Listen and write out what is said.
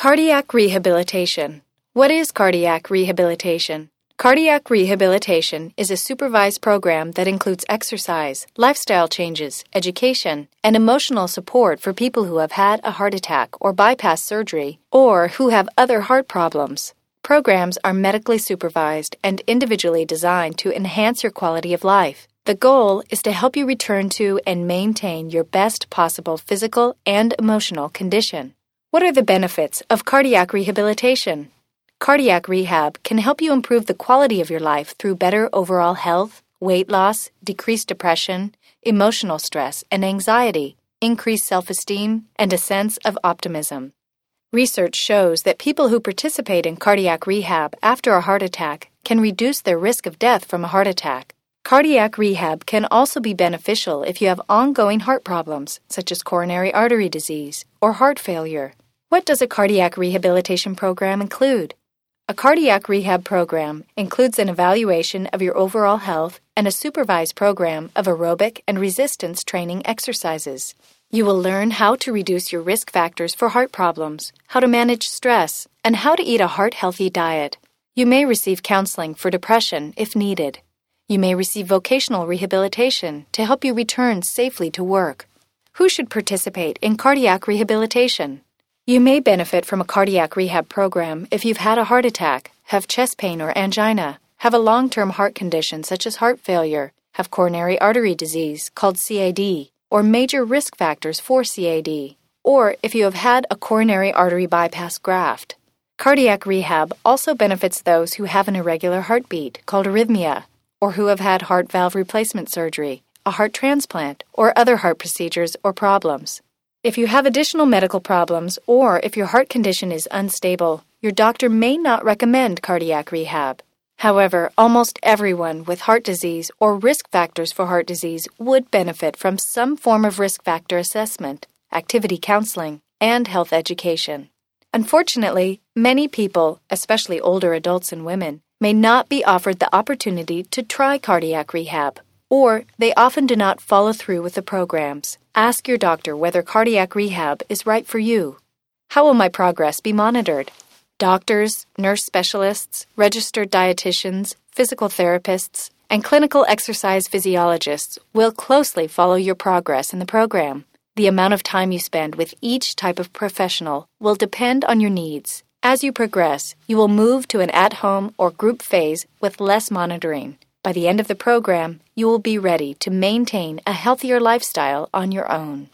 Cardiac rehabilitation. What is cardiac rehabilitation? Cardiac rehabilitation is a supervised program that includes exercise, lifestyle changes, education, and emotional support for people who have had a heart attack or bypass surgery or who have other heart problems. Programs are medically supervised and individually designed to enhance your quality of life. The goal is to help you return to and maintain your best possible physical and emotional condition. What are the benefits of cardiac rehabilitation? Cardiac rehab can help you improve the quality of your life through better overall health, weight loss, decreased depression, emotional stress and anxiety, increased self-esteem, and a sense of optimism. Research shows that people who participate in cardiac rehab after a heart attack can reduce their risk of death from a heart attack. Cardiac rehab can also be beneficial if you have ongoing heart problems, such as coronary artery disease or heart failure. What does a cardiac rehabilitation program include? A cardiac rehab program includes an evaluation of your overall health and a supervised program of aerobic and resistance training exercises. You will learn how to reduce your risk factors for heart problems, how to manage stress, and how to eat a heart-healthy diet. You may receive counseling for depression if needed. You may receive vocational rehabilitation to help you return safely to work. Who should participate in cardiac rehabilitation? You may benefit from a cardiac rehab program if you've had a heart attack, have chest pain or angina, have a long-term heart condition such as heart failure, have coronary artery disease called CAD, or major risk factors for CAD, or if you have had a coronary artery bypass graft. Cardiac rehab also benefits those who have an irregular heartbeat called arrhythmia, or who have had heart valve replacement surgery, a heart transplant, or other heart procedures or problems. If you have additional medical problems or if your heart condition is unstable, your doctor may not recommend cardiac rehab. However, almost everyone with heart disease or risk factors for heart disease would benefit from some form of risk factor assessment, activity counseling, and health education. Unfortunately, many people, especially older adults and women, may not be offered the opportunity to try cardiac rehab, or they often do not follow through with the programs. Ask your doctor whether cardiac rehab is right for you. How will my progress be monitored? Doctors, nurse specialists, registered dietitians, physical therapists, and clinical exercise physiologists will closely follow your progress in the program. The amount of time you spend with each type of professional will depend on your needs. As you progress, you will move to an at-home or group phase with less monitoring. By the end of the program, you will be ready to maintain a healthier lifestyle on your own.